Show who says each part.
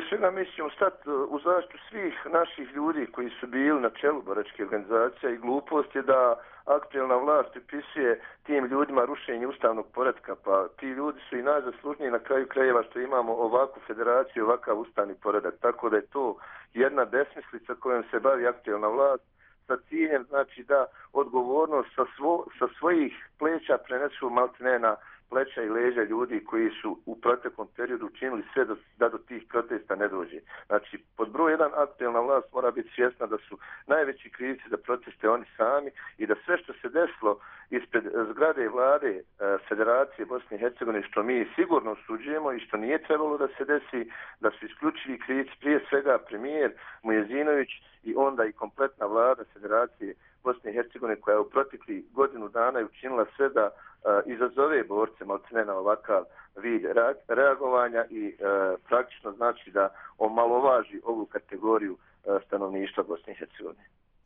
Speaker 1: prije svega mi ćemo stati u zaštitu svih naših ljudi koji su bili na čelu boračke organizacije i glupost je da aktuelna vlast pripisuje tim ljudima rušenje ustavnog poretka, pa ti ljudi su i najzaslužniji na kraju krajeva što imamo ovakvu federaciju, ovakav ustavni poredak, tako da je to jedna besmislica kojom se bavi aktuelna vlast sa ciljem, znači da odgovornost sa svojih pleća prenesu maltene na pleća i leđa ljudi koji su u proteklom periodu učinili sve da do tih protesta ne dođe. Znači, pod broj jedan aktuelna vlast mora biti svjesna da su najveći krivci za proteste oni sami i da sve što se desilo ispred zgrade vlade Federacije Bosne i Hercegovine, što mi sigurno osuđujemo i što nije trebalo da se desi, da su isključivi krivci prije svega premijer Mujezinović i onda i kompletna vlada Federacije Bosne i Hercegovine koja je u protekli godinu dana je učinila sve da izazove borce maltene na ovakav vid reagovanja i praktično znači da omalovaži ovu kategoriju stanovništva Bosne i Hercegovine.